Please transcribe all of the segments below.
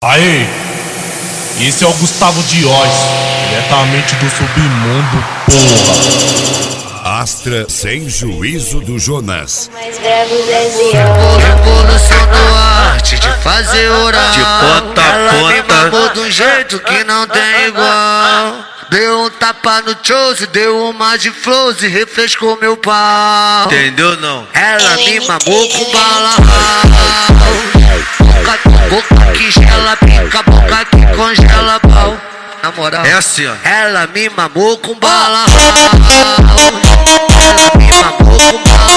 Aê, esse é o Gustavo Dióis, diretamente do submundo, porra. Astra sem juízo do Jonas. Mais bravo Brasil. Revolucionou a arte de fazer oral. De ponta a ponta. Ela me mamou de um jeito que não tem igual. Deu um tapa no chose, deu uma de flows e refrescou meu pau. Entendeu não? Ela me mamou com bala. Boca que gela, pica, boca que congela pau. Na moral, é assim ó. Ela me mamou com bala. Ela me mamou com bala.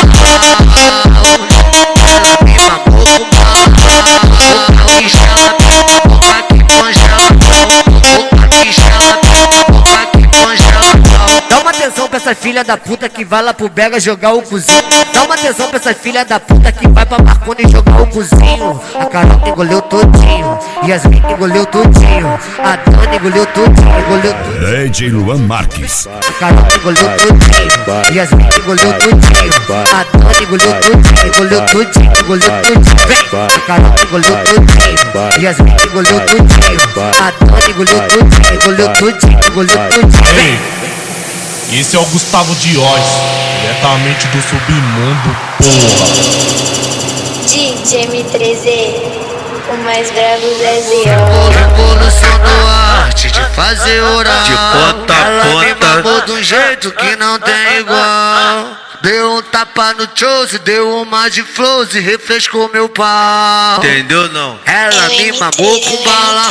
Ela me mamou com bala. Boca que gela, pica, boca que congela pau. Boca que gela, pica, boca que congela pau. Dá uma atenção pra essa filha da puta que vai lá pro Bega jogar o cozinho. Dá uma atenção pra essa filha da puta que vai pra Marconi jogar o cozinho. A Carol engoleu todinho, Yasmin engoleu todinho, a Dona engoleu todinho, engoleu todinho. DJ Luan Marques. A Carol engoleu todinho, Yasmin engoleu todinho, a Dona engoleu todinho, engoleu todinho, engoleu todinho. Vem! A Carol engoleu todinho, Yasmin engoleu todinho, a Dona engoleu todinho, engoleu todinho, engoleu todinho. Aê, esse é o Gustavo Dióis, diretamente do submundo, porra. DJ M3E, o mais bravo Brasil. Revolucionou a arte de fazer oral. De ponta a ponta. Ela me mamou de um jeito que não tem igual. Deu um tapa no chose, deu uma de flows e refrescou meu pau. Entendeu não? Ela me mamou com bala.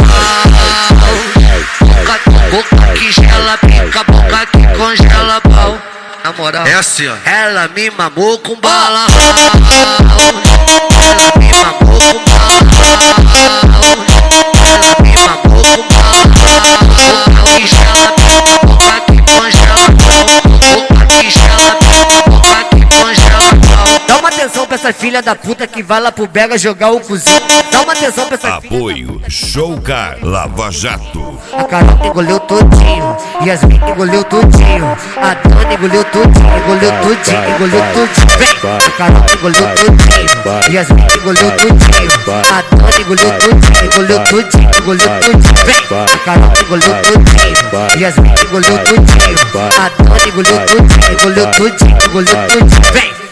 Boca que gela, pica, boca que congela pau. Na moral, é assim ó. Ela me mamou com bala. Ela me mamou com bala. Ela me mamou com bala. Boca que gela, pica, boca que congela pau. Boca que gela, pica, boca que congela pau. Dá uma atenção pra essa filha da puta que vai lá pro Bega jogar o cozinho. Dá uma atenção pra essa filha. Apoio Showcar Lava Jato. A Carol engoleu todinho, Yasmin engoleu todinho, a Dona engoleu todinho, engoleu todinho, engoleu todinho. Vem! A Carol engoleu todinho, Yasmin engoleu todinho, a Dona engoleu todinho, engoleu todinho, engoleu todinho. Vem! A Carol engoleu todinho, Yasmin engoleu todinho, a Dona engoleu todinho, engoleu todinho, engoleu todinho. Vem!